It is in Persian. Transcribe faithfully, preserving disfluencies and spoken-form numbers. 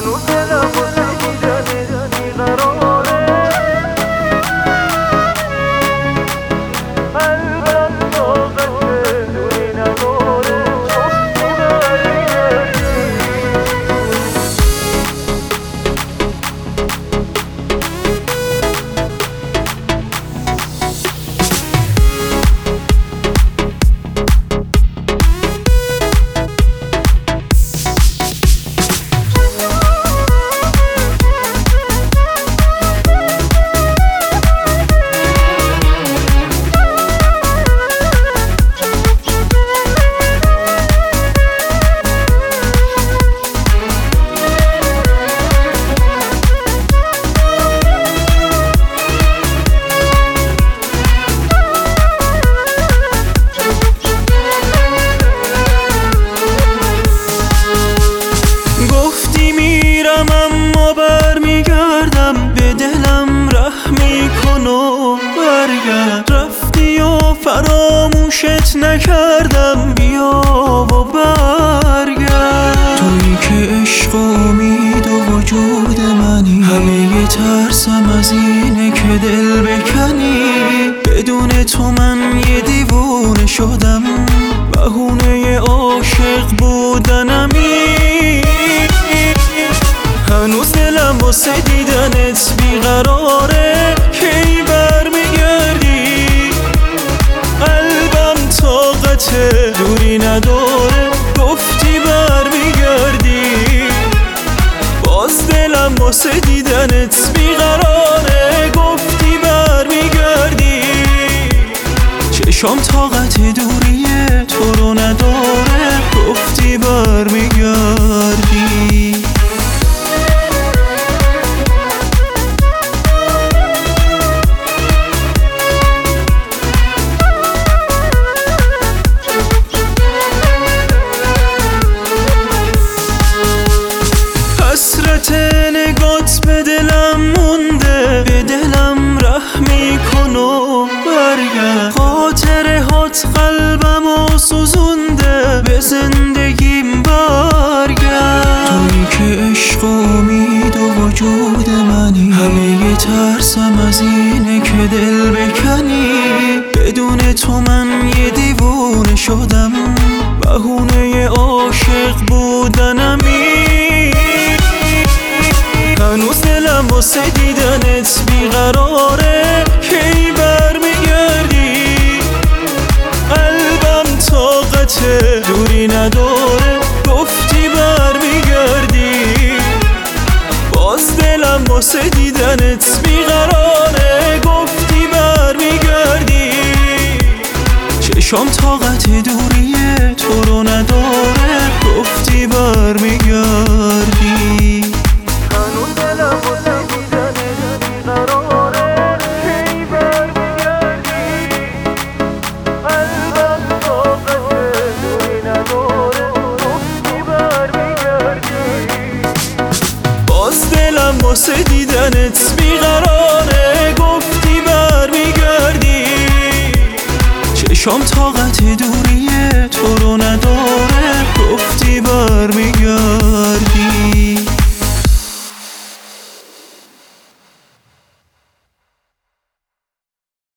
هنوز دلم واسه دیدنت بیقراره، قلبم طاقت دوری نداره. گفتی برگردی، اما برمیگردم، به دلم رحمی کن و برگرد. رفتی و فراموشت نکردم، بیا و برگرد. تویی که عشق و امید و وجود منی، همه ترسم از اینه که دل بکنی. بدون تو من یه دیوونه شدم، بهونه عاشق بودنمی. هنوز دلم واسه دیدنت بیقراره، کی برمیگردی؟ قلبم طاقت دوری نداره. گفتی برمیگردی، باز دلم واسه دیدنت بیقراره. گفتی برمیگردی، چشام طاقت دوری تو رو نداره. گفتی برمیگردی. حسرت نگات به دلم مونده، به دلم رحمی کن و برگرد. خاطرهات قلبمو سوزونده، به زندگیم برگرد. تویی که عشق و امید و وجود منی، همه ترسم از اینه که دل بکنی. بدون تو من یه دیوونه شدم، بهونه عاشق بودنمی. هنوز دلم واسه دیدنت بیقراره، کی برمیگردی؟ قلبم طاقت دوری نداره. گفتی برمیگردی، باز دلم واسه دیدنت بیقراره. گفتی برمیگردی، چشام طاقت دوری تو رو نداره. گفتی برمیگردی. هنوز دلم واسه دیدنت بیقراره، کی برمیگردی؟ قلبم طاقت دوری نداره. گفتی برمیگردی، باز دلم واسه دیدنت بیقراره. گفتی برمیگردی، چشام طاقت دوری تو رو نداره. گفتی برمیگردی.